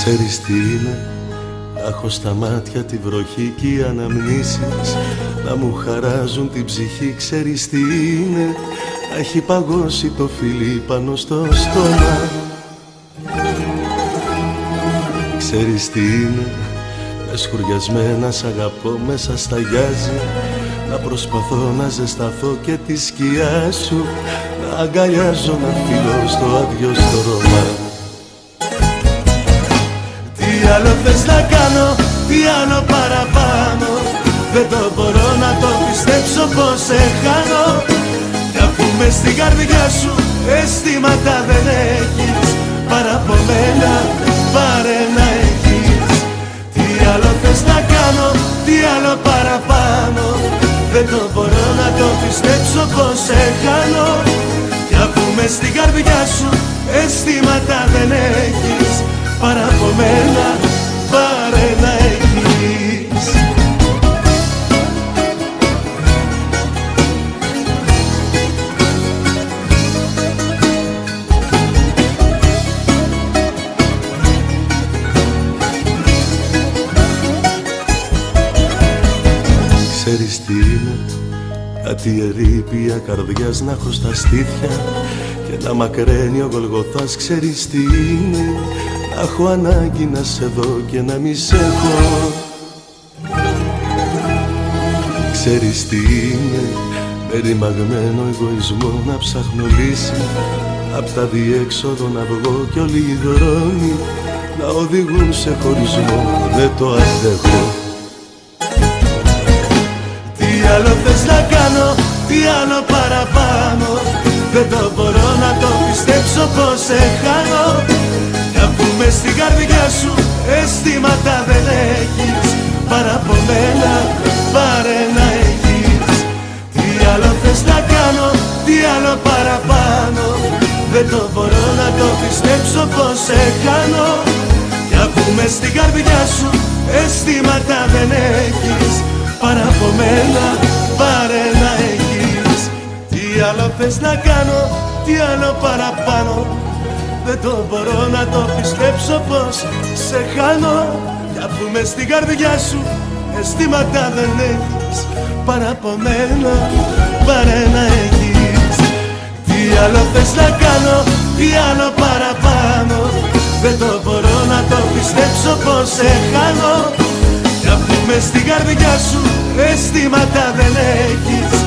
Ξέρεις τι είναι, να έχω στα μάτια τη βροχή και οι αναμνήσεις να μου χαράζουν την ψυχή. Ξέρεις τι είναι, να έχει παγώσει το φιλί πάνω στο στόμα. Ξέρεις τι είναι, με σκουριασμένα σ' αγαπώ μέσα στα γιάζι, να προσπαθώ να ζεσταθώ και τη σκιά σου να αγκαλιάζω, να φιλώ στο άδειο στρώμα. Τι άλλο θες να κάνω, τι άλλο παραπάνω, δεν το μπορώ να το πιστέψω πως σε χάνω. Κι αφού μες στην καρδιά σου αισθήματα δεν έχεις, παρά από μένα πάρε να έχεις. Τι άλλο θες να κάνω, τι άλλο παραπάνω, δεν το μπορώ να το πιστέψω πως σε χάνω. Κι αφού μες στην καρδιά σου αισθήματα δεν έχεις, παρά από μένα πάρε να έχεις. Ξέρεις τι είναι, κάτι ερείπια καρδιάς να έχω στα στήθια και να μακραίνει ο Γολγοθάς. Ξέρεις τι είναι, να έχω ανάγκη να σε δω και να μη σε έχω. Ξέρεις τι είναι, με ρημαγμένο εγωισμό να ψάχνω λύση, απ' τα διέξοδο να βγω κι όλοι οι δρόμοι να οδηγούν σε χωρισμό. Δεν το αντέχω. Τι άλλο θες να κάνω, τι άλλο παραπάνω, δεν το μπορώ να το πιστέψω πως σε χάνω. Κι αφού μες στην καρδιά σου αισθήματα δεν έχεις, παρά από μένα πάρε να έχεις. Τι άλλο θες να κάνω, τι άλλο παραπάνω, δεν το μπορώ να το πιστέψω πως σε χάνω. Κι αφού μες στην καρδιά σου αισθήματα δεν έχεις, παρά από μένα πάρε να έχεις. Τι άλλο θες να κάνω, τι άλλο παραπάνω, δεν το μπορώ να το πιστέψω πως σε χάνω. Κι αφού μες στην καρδιά σου αισθήματα δεν έχεις, παρά από μένα πάρε να έχεις. Τι άλλο θες να κάνω, τι άλλο παραπάνω, δεν το μπορώ να το πιστέψω πως σε χάνω. Κι αφού μες στην καρδιά σου αισθήματα δεν έχεις,